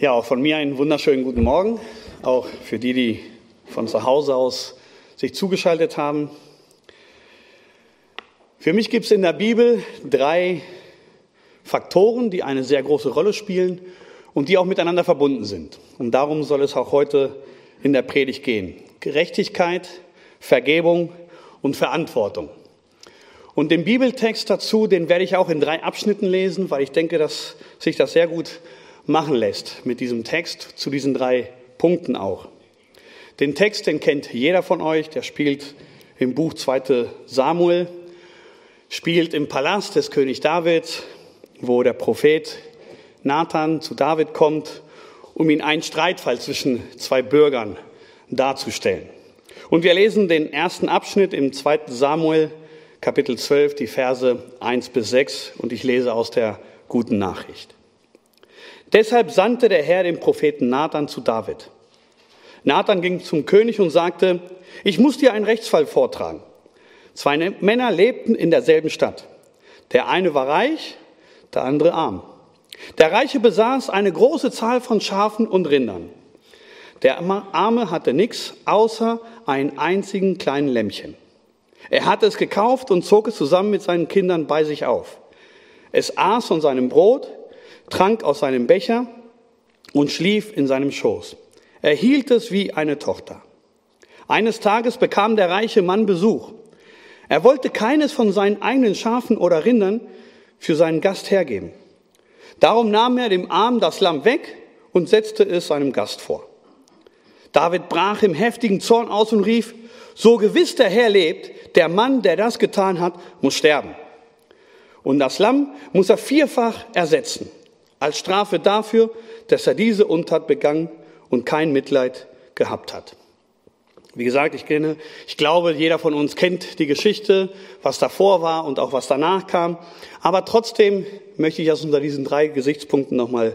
Ja, auch von mir einen wunderschönen guten Morgen, auch für die von zu Hause aus sich zugeschaltet haben. Für mich gibt es in der Bibel 3 Faktoren, die eine sehr große Rolle spielen und die auch miteinander verbunden sind. Und darum soll es auch heute in der Predigt gehen. Gerechtigkeit, Vergebung und Verantwortung. Und den Bibeltext dazu, den werde ich auch in 3 Abschnitten lesen, weil ich denke, dass sich das sehr gut machen lässt mit diesem Text zu diesen 3 Punkten auch. Den Text, den kennt jeder von euch, der spielt im Buch 2. Samuel, spielt im Palast des König David, wo der Prophet Nathan zu David kommt, um ihm einen Streitfall zwischen 2 Bürgern darzustellen. Und wir lesen den ersten Abschnitt im 2. Samuel, Kapitel 12, die Verse 1 bis 6, und ich lese aus der Guten Nachricht. Deshalb sandte der Herr den Propheten Nathan zu David. Nathan ging zum König und sagte: Ich muss dir einen Rechtsfall vortragen. 2 Männer lebten in derselben Stadt. Der eine war reich, der andere arm. Der Reiche besaß eine große Zahl von Schafen und Rindern. Der Arme hatte nichts außer einen einzigen kleinen Lämmchen. Er hatte es gekauft und zog es zusammen mit seinen Kindern bei sich auf. Es aß von seinem Brot, trank aus seinem Becher und schlief in seinem Schoß. Er hielt es wie eine Tochter. Eines Tages bekam der reiche Mann Besuch. Er wollte keines von seinen eigenen Schafen oder Rindern für seinen Gast hergeben. Darum nahm er dem Armen das Lamm weg und setzte es seinem Gast vor. David brach im heftigen Zorn aus und rief: So gewiss der Herr lebt, der Mann, der das getan hat, muss sterben. Und das Lamm muss er 4-fach ersetzen, als Strafe dafür, dass er diese Untat begangen und kein Mitleid gehabt hat. Wie gesagt, ich glaube, jeder von uns kennt die Geschichte, was davor war und auch was danach kam. Aber trotzdem möchte ich das unter diesen 3 Gesichtspunkten nochmal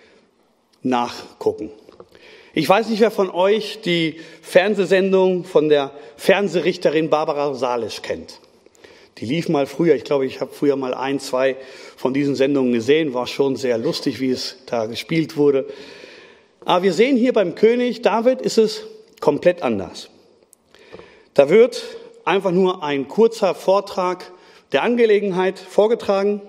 nachgucken. Ich weiß nicht, wer von euch die Fernsehsendung von der Fernsehrichterin Barbara Salisch kennt. Die lief mal früher, ich glaube, ich habe früher mal 1, 2 von diesen Sendungen gesehen, war schon sehr lustig, wie es da gespielt wurde. Aber wir sehen hier beim König David ist es komplett anders. Da wird einfach nur ein kurzer Vortrag der Angelegenheit vorgetragen.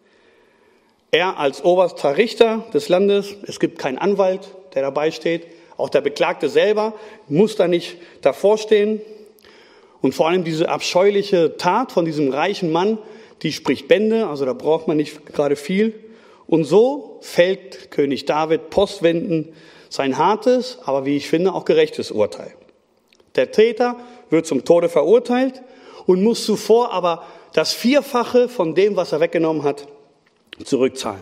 Er als oberster Richter des Landes, es gibt keinen Anwalt, der dabei steht. Auch der Beklagte selber muss da nicht davor stehen. Und vor allem diese abscheuliche Tat von diesem reichen Mann, die spricht Bände, also da braucht man nicht gerade viel. Und so fällt König David postwendend sein hartes, aber wie ich finde auch gerechtes Urteil. Der Täter wird zum Tode verurteilt und muss zuvor aber das 4-fache von dem, was er weggenommen hat, zurückzahlen.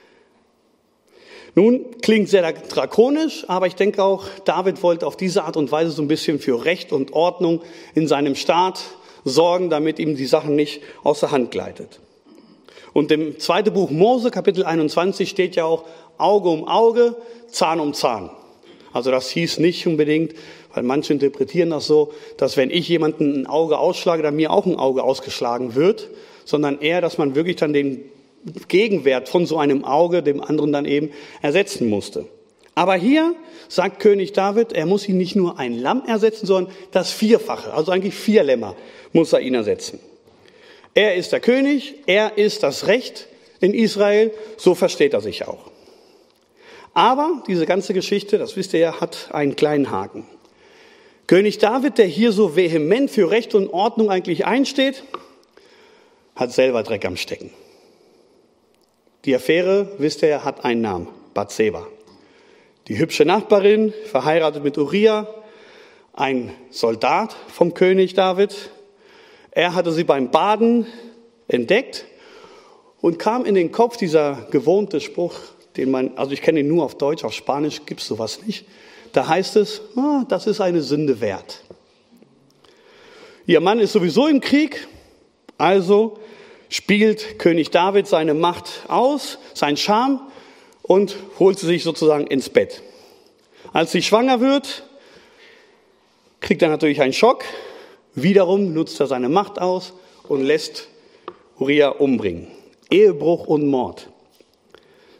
Nun, klingt sehr drakonisch, aber ich denke auch, David wollte auf diese Art und Weise so ein bisschen für Recht und Ordnung in seinem Staat sorgen, damit ihm die Sache nicht aus der Hand gleitet. Und im 2. Buch Mose, Kapitel 21, steht ja auch Auge um Auge, Zahn um Zahn. Also das hieß nicht unbedingt, weil manche interpretieren das so, dass wenn ich jemanden ein Auge ausschlage, dann mir auch ein Auge ausgeschlagen wird, sondern eher, dass man wirklich dann den Gegenwert von so einem Auge dem anderen dann eben ersetzen musste. Aber hier sagt König David, er muss ihn nicht nur ein Lamm ersetzen, sondern das 4-fache, also eigentlich 4 Lämmer muss er ihn ersetzen. Er ist der König, er ist das Recht in Israel, so versteht er sich auch. Aber diese ganze Geschichte, das wisst ihr ja, hat einen kleinen Haken. König David, der hier so vehement für Recht und Ordnung eigentlich einsteht, hat selber Dreck am Stecken. Die Affäre, wisst ihr ja, hat einen Namen, Bathseba. Die hübsche Nachbarin, verheiratet mit Uriah, ein Soldat vom König David. Er hatte sie beim Baden entdeckt und kam in den Kopf dieser gewohnte Spruch, also ich kenne ihn nur auf Deutsch, auf Spanisch gibt es sowas nicht. Da heißt es, das ist eine Sünde wert. Ihr Mann ist sowieso im Krieg, also spielt König David seine Macht aus, seinen Charme und holt sie sich sozusagen ins Bett. Als sie schwanger wird, kriegt er natürlich einen Schock. Wiederum nutzt er seine Macht aus und lässt Uriah umbringen. Ehebruch und Mord.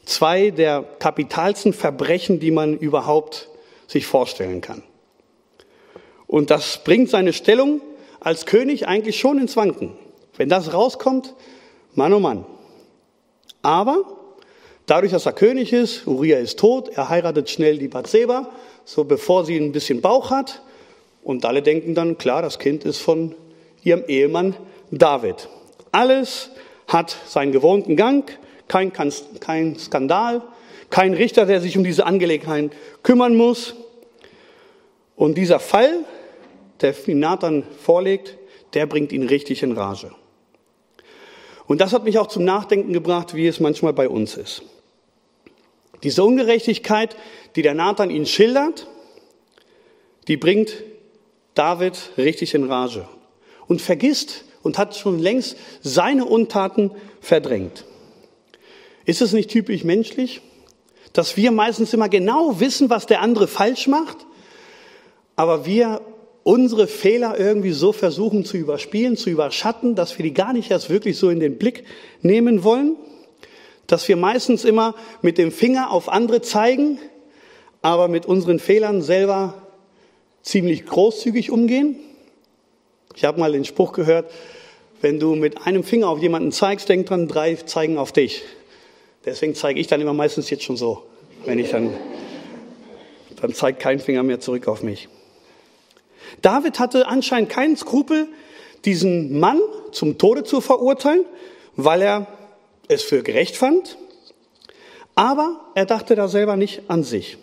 zwei der kapitalsten Verbrechen, die man überhaupt sich vorstellen kann. Und das bringt seine Stellung als König eigentlich schon ins Wanken. Wenn das rauskommt, Mann oh Mann. Aber dadurch, dass er König ist, Uriah ist tot, er heiratet schnell die Bathseba, so bevor sie ein bisschen Bauch hat. Und alle denken dann, klar, das Kind ist von ihrem Ehemann David. Alles hat seinen gewohnten Gang, kein Skandal, kein Richter, der sich um diese Angelegenheit kümmern muss. Und dieser Fall, der Nathan vorlegt, der bringt ihn richtig in Rage. Und das hat mich auch zum Nachdenken gebracht, wie es manchmal bei uns ist. Diese Ungerechtigkeit, die der Nathan ihnen schildert, die bringt David richtig in Rage und vergisst und hat schon längst seine Untaten verdrängt. Ist es nicht typisch menschlich, dass wir meistens immer genau wissen, was der andere falsch macht, aber wir unsere Fehler irgendwie so versuchen zu überspielen, zu überschatten, dass wir die gar nicht erst wirklich so in den Blick nehmen wollen? Dass wir meistens immer mit dem Finger auf andere zeigen, aber mit unseren Fehlern selber ziemlich großzügig umgehen? Ich habe mal den Spruch gehört, wenn du mit einem Finger auf jemanden zeigst, denk dran, 3 zeigen auf dich. Deswegen zeige ich dann immer meistens jetzt schon so. Wenn ich dann zeigt kein Finger mehr zurück auf mich. David hatte anscheinend keinen Skrupel, diesen Mann zum Tode zu verurteilen, weil er es für gerecht fand. Aber er dachte da selber nicht an sich.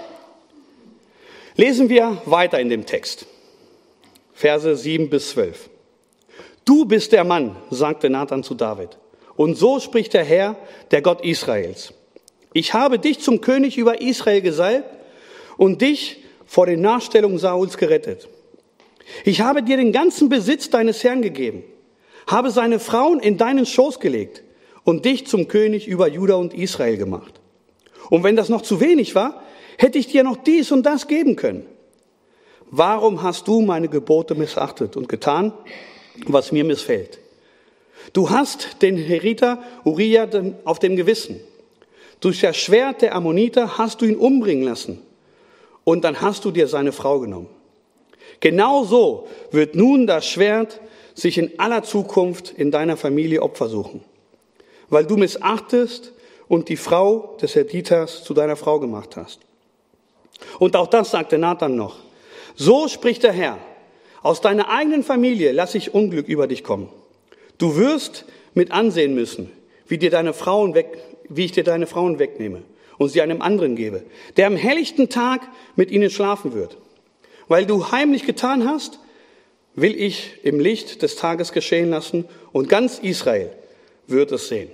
Lesen wir weiter in dem Text. Verse 7 bis 12. Du bist der Mann, sagte Nathan zu David. Und so spricht der Herr, der Gott Israels. Ich habe dich zum König über Israel gesalbt und dich vor den Nachstellungen Sauls gerettet. Ich habe dir den ganzen Besitz deines Herrn gegeben, habe seine Frauen in deinen Schoß gelegt und dich zum König über Juda und Israel gemacht. Und wenn das noch zu wenig war, hätte ich dir noch dies und das geben können. Warum hast du meine Gebote missachtet und getan, was mir missfällt? Du hast den Heriter Uriah auf dem Gewissen. Durch das Schwert der Ammoniter hast du ihn umbringen lassen. Und dann hast du dir seine Frau genommen. Genauso wird nun das Schwert sich in aller Zukunft in deiner Familie Opfer suchen, weil du missachtest und die Frau des Hethiters zu deiner Frau gemacht hast. Und auch das sagte Nathan noch. So spricht der Herr, aus deiner eigenen Familie lasse ich Unglück über dich kommen. Du wirst mit ansehen müssen, wie ich dir deine Frauen wegnehme und sie einem anderen gebe, der am helllichten Tag mit ihnen schlafen wird. Weil du heimlich getan hast, will ich im Licht des Tages geschehen lassen und ganz Israel wird es sehen.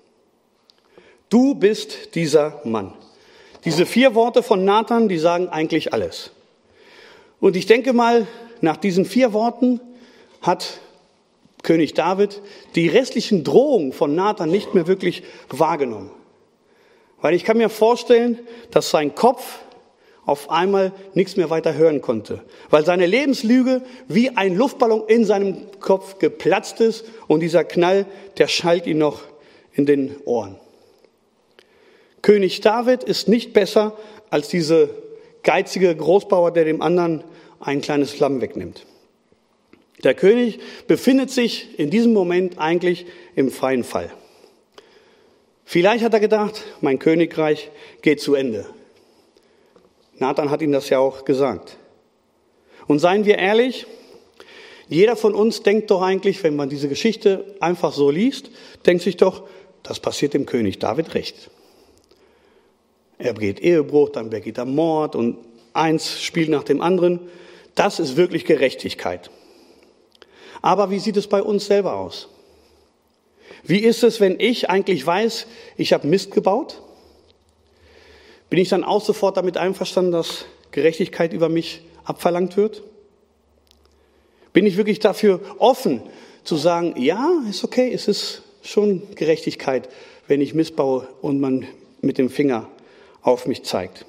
Du bist dieser Mann. Diese 4 Worte von Nathan, die sagen eigentlich alles. Und ich denke mal, nach diesen 4 Worten hat König David die restlichen Drohungen von Nathan nicht mehr wirklich wahrgenommen. Weil ich kann mir vorstellen, dass sein Kopf auf einmal nichts mehr weiter hören konnte. Weil seine Lebenslüge wie ein Luftballon in seinem Kopf geplatzt ist und dieser Knall, der schallt ihm noch in den Ohren. König David ist nicht besser als diese geizige Großbauer, der dem anderen ein kleines Lamm wegnimmt. Der König befindet sich in diesem Moment eigentlich im freien Fall. Vielleicht hat er gedacht, mein Königreich geht zu Ende. Nathan hat ihm das ja auch gesagt. Und seien wir ehrlich, jeder von uns denkt doch eigentlich, wenn man diese Geschichte einfach so liest, denkt sich doch, das passiert dem König David recht. Er begeht Ehebruch, dann begeht er Mord und eins spielt nach dem anderen. Das ist wirklich Gerechtigkeit. Aber wie sieht es bei uns selber aus? Wie ist es, wenn ich eigentlich weiß, ich habe Mist gebaut? Bin ich dann auch sofort damit einverstanden, dass Gerechtigkeit über mich abverlangt wird? Bin ich wirklich dafür offen zu sagen, ja, ist okay, es ist schon Gerechtigkeit, wenn ich Mist baue und man mit dem Finger auf mich zeigt?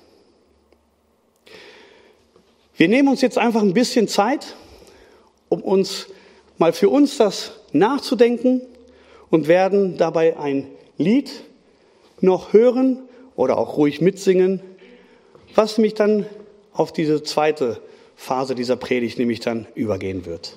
Wir nehmen uns jetzt einfach ein bisschen Zeit, um uns mal für uns das nachzudenken und werden dabei ein Lied noch hören oder auch ruhig mitsingen, was mich dann auf diese zweite Phase dieser Predigt nämlich dann übergehen wird.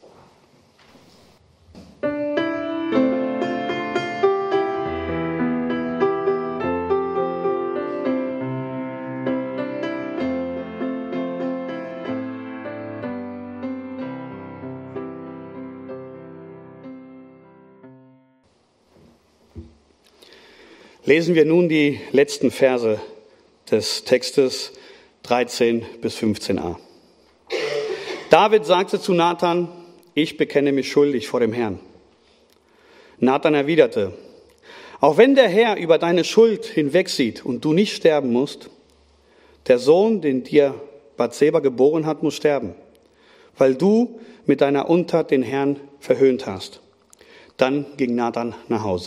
Lesen wir nun die letzten Verse des Textes 13 bis 15a. David sagte zu Nathan, ich bekenne mich schuldig vor dem Herrn. Nathan erwiderte, auch wenn der Herr über deine Schuld hinwegsieht und du nicht sterben musst, der Sohn, den dir Bathseba geboren hat, muss sterben, weil du mit deiner Untat den Herrn verhöhnt hast. Dann ging Nathan nach Hause.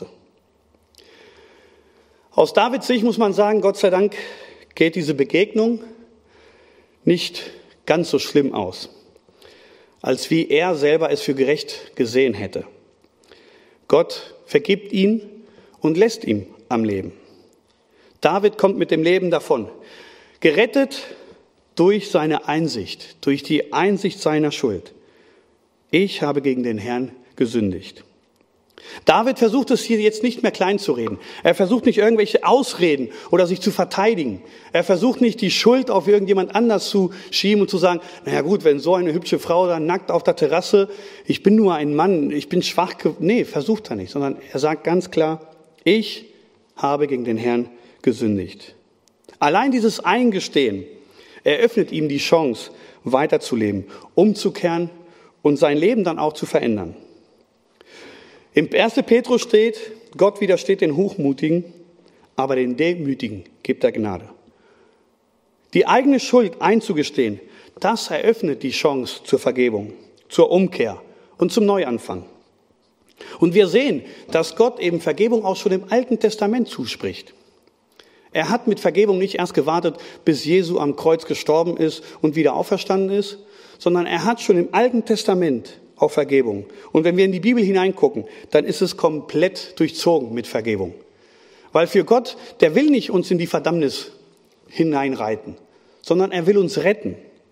Aus Davids Sicht muss man sagen, Gott sei Dank geht diese Begegnung nicht ganz so schlimm aus, als wie er selber es für gerecht gesehen hätte. Gott vergibt ihn und lässt ihn am Leben. David kommt mit dem Leben davon, gerettet durch seine Einsicht, durch die Einsicht seiner Schuld. Ich habe gegen den Herrn gesündigt. David versucht es hier jetzt nicht mehr klein zu reden. Er versucht nicht irgendwelche Ausreden oder sich zu verteidigen. Er versucht nicht die Schuld auf irgendjemand anders zu schieben und zu sagen, naja gut, wenn so eine hübsche Frau da nackt auf der Terrasse, ich bin nur ein Mann, ich bin schwach. Nee, versucht er nicht, sondern er sagt ganz klar, ich habe gegen den Herrn gesündigt. Allein dieses Eingestehen eröffnet ihm die Chance, weiterzuleben, umzukehren und sein Leben dann auch zu verändern. Im 1. Petrus steht, Gott widersteht den Hochmutigen, aber den Demütigen gibt er Gnade. Die eigene Schuld einzugestehen, das eröffnet die Chance zur Vergebung, zur Umkehr und zum Neuanfang. Und wir sehen, dass Gott eben Vergebung auch schon im Alten Testament zuspricht. Er hat mit Vergebung nicht erst gewartet, bis Jesu am Kreuz gestorben ist und wieder auferstanden ist, sondern er hat schon im Alten Testament auch Vergebung. Und wenn wir in die Bibel hineingucken, dann ist es komplett durchzogen mit Vergebung. Weil für Gott, der will nicht uns in die Verdammnis hineinreiten, sondern er will uns retten.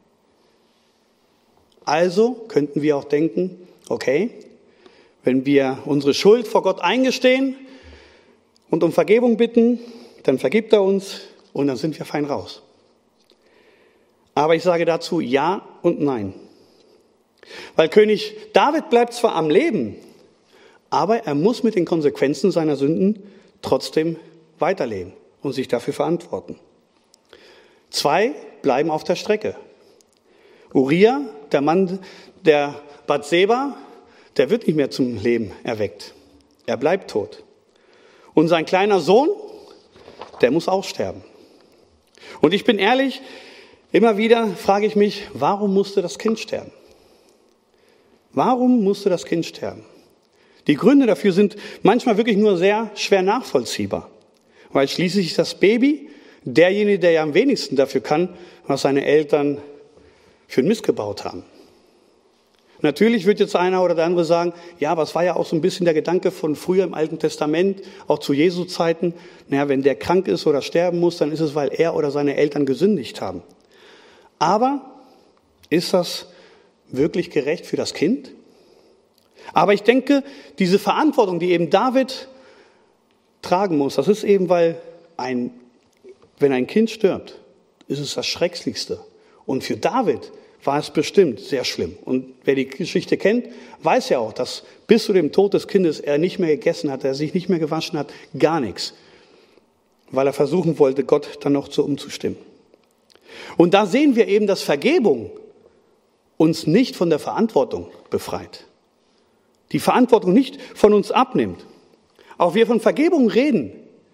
Also könnten wir auch denken, okay, wenn wir unsere Schuld vor Gott eingestehen und um Vergebung bitten, dann vergibt er uns und dann sind wir fein raus. Aber ich sage dazu ja und nein. Weil König David bleibt zwar am Leben, aber er muss mit den Konsequenzen seiner Sünden trotzdem weiterleben und sich dafür verantworten. 2 bleiben auf der Strecke. Uriah, der Mann der Bathseba, der wird nicht mehr zum Leben erweckt. Er bleibt tot. Und sein kleiner Sohn, der muss auch sterben. Und ich bin ehrlich, immer wieder frage ich mich, warum musste das Kind sterben? Warum musste das Kind sterben? Die Gründe dafür sind manchmal wirklich nur sehr schwer nachvollziehbar. Weil schließlich ist das Baby derjenige, der ja am wenigsten dafür kann, was seine Eltern für einen Mist gebaut haben. Natürlich wird jetzt einer oder der andere sagen, ja, aber es war ja auch so ein bisschen der Gedanke von früher im Alten Testament, auch zu Jesu Zeiten, naja, wenn der krank ist oder sterben muss, dann ist es, weil er oder seine Eltern gesündigt haben. Aber ist das wirklich gerecht für das Kind? Aber ich denke, diese Verantwortung, die eben David tragen muss, das ist eben, weil wenn ein Kind stirbt, ist es das Schrecklichste. Und für David war es bestimmt sehr schlimm. Und wer die Geschichte kennt, weiß ja auch, dass bis zu dem Tod des Kindes er nicht mehr gegessen hat, er sich nicht mehr gewaschen hat, gar nichts. Weil er versuchen wollte, Gott dann noch umzustimmen. Und da sehen wir eben, dass Vergebung uns nicht von der Verantwortung befreit. Die Verantwortung nicht von uns abnimmt. Auch wir von Vergebung reden,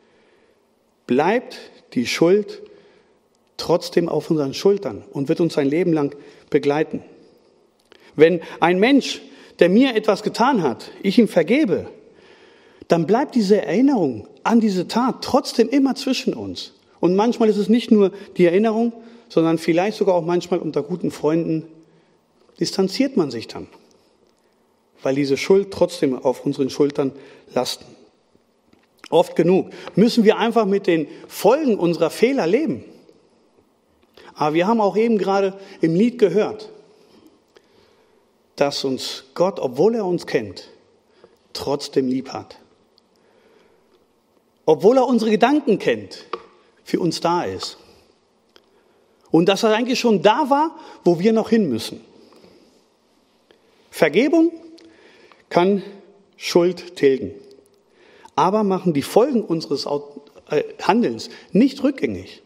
bleibt die Schuld trotzdem auf unseren Schultern und wird uns ein Leben lang begleiten. Wenn ein Mensch, der mir etwas getan hat, ich ihm vergebe, dann bleibt diese Erinnerung an diese Tat trotzdem immer zwischen uns. Und manchmal ist es nicht nur die Erinnerung, sondern vielleicht sogar auch manchmal unter guten Freunden distanziert man sich dann, weil diese Schuld trotzdem auf unseren Schultern lasten. oft genug, müssen wir einfach mit den Folgen unserer Fehler leben. Aber wir haben auch eben gerade im Lied gehört, dass uns Gott, obwohl er uns kennt, trotzdem lieb hat. Obwohl er unsere Gedanken kennt, für uns da ist. Und dass er eigentlich schon da war, wo wir noch hin müssen. Vergebung kann Schuld tilgen, aber machen die Folgen unseres Handelns nicht rückgängig.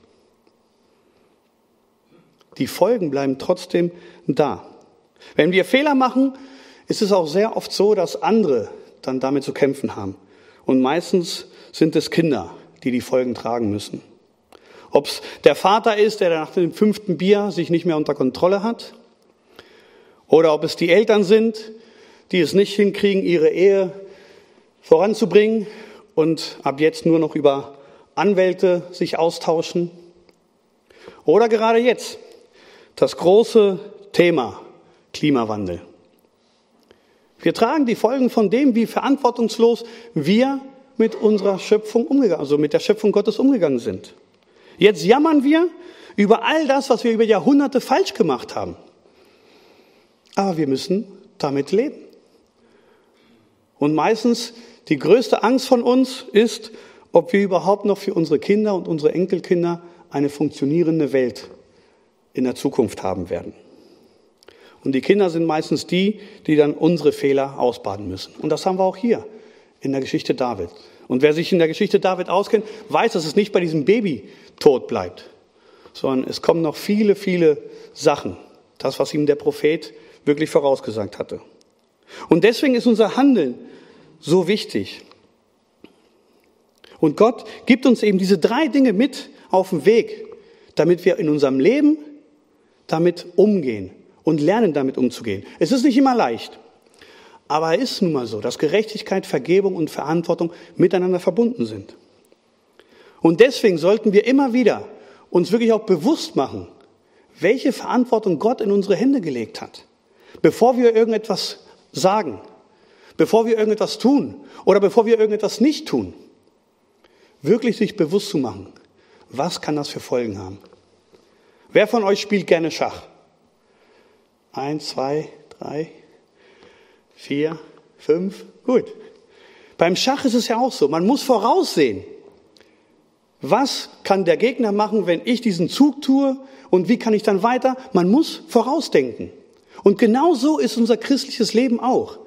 Die Folgen bleiben trotzdem da. Wenn wir Fehler machen, ist es auch sehr oft so, dass andere dann damit zu kämpfen haben. Und meistens sind es Kinder, die die Folgen tragen müssen. Ob es der Vater ist, der nach dem 5. Bier sich nicht mehr unter Kontrolle hat, oder ob es die Eltern sind, die es nicht hinkriegen, ihre Ehe voranzubringen und ab jetzt nur noch über Anwälte sich austauschen. Oder gerade jetzt das große Thema Klimawandel. Wir tragen die Folgen von dem, wie verantwortungslos wir mit unserer Schöpfung umgegangen, also mit der Schöpfung Gottes umgegangen sind. Jetzt jammern wir über all das, was wir über Jahrhunderte falsch gemacht haben. Aber wir müssen damit leben. Und meistens die größte Angst von uns ist, ob wir überhaupt noch für unsere Kinder und unsere Enkelkinder eine funktionierende Welt in der Zukunft haben werden. Und die Kinder sind meistens die, die dann unsere Fehler ausbaden müssen. Und das haben wir auch hier in der Geschichte David. Und wer sich in der Geschichte David auskennt, weiß, dass es nicht bei diesem Babytod bleibt, sondern es kommen noch viele, viele Sachen. Das, was ihm der Prophet wirklich vorausgesagt hatte. Und deswegen ist unser Handeln so wichtig. Und Gott gibt uns eben diese 3 Dinge mit auf den Weg, damit wir in unserem Leben damit umgehen und lernen, damit umzugehen. Es ist nicht immer leicht, aber es ist nun mal so, dass Gerechtigkeit, Vergebung und Verantwortung miteinander verbunden sind. Und deswegen sollten wir immer wieder uns wirklich auch bewusst machen, welche Verantwortung Gott in unsere Hände gelegt hat. Bevor wir irgendetwas sagen, bevor wir irgendetwas tun oder bevor wir irgendetwas nicht tun, wirklich sich bewusst zu machen, was kann das für Folgen haben. Wer von euch spielt gerne Schach? 1, 2, 3, 4, 5, gut. Beim Schach ist es ja auch so, man muss voraussehen, was kann der Gegner machen, wenn ich diesen Zug tue und wie kann ich dann weiter? Man muss vorausdenken. Und genau so ist unser christliches Leben auch.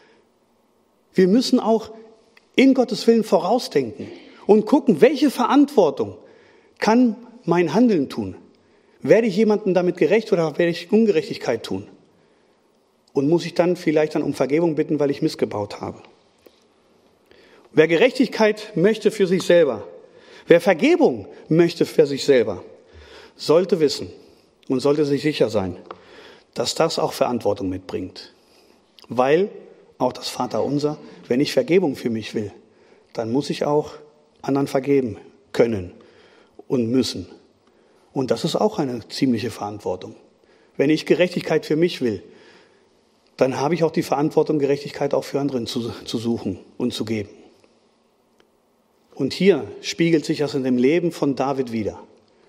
Wir müssen auch in Gottes Willen vorausdenken und gucken, welche Verantwortung kann mein Handeln tun? Werde ich jemandem damit gerecht oder werde ich Ungerechtigkeit tun? Und muss ich dann vielleicht um Vergebung bitten, weil ich missgebaut habe? Wer Gerechtigkeit möchte für sich selber, wer Vergebung möchte für sich selber, sollte wissen und sollte sich sicher sein, dass das auch Verantwortung mitbringt. Weil auch das Vaterunser, wenn ich Vergebung für mich will, dann muss ich auch anderen vergeben können und müssen. Und das ist auch eine ziemliche Verantwortung. Wenn ich Gerechtigkeit für mich will, dann habe ich auch die Verantwortung, Gerechtigkeit auch für anderen zu suchen und zu geben. Und hier spiegelt sich das in dem Leben von David wider.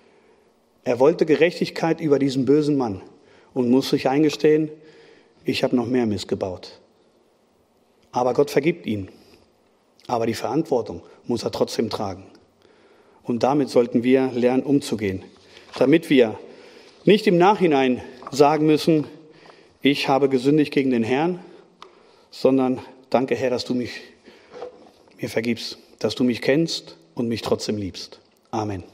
Er wollte Gerechtigkeit über diesen bösen Mann und muss sich eingestehen, ich habe noch mehr missgebaut. Aber Gott vergibt ihn. Aber die Verantwortung muss er trotzdem tragen. Und damit sollten wir lernen, umzugehen. Damit wir nicht im Nachhinein sagen müssen, ich habe gesündigt gegen den Herrn, sondern danke Herr, dass du mir vergibst, dass du mich kennst und mich trotzdem liebst. Amen.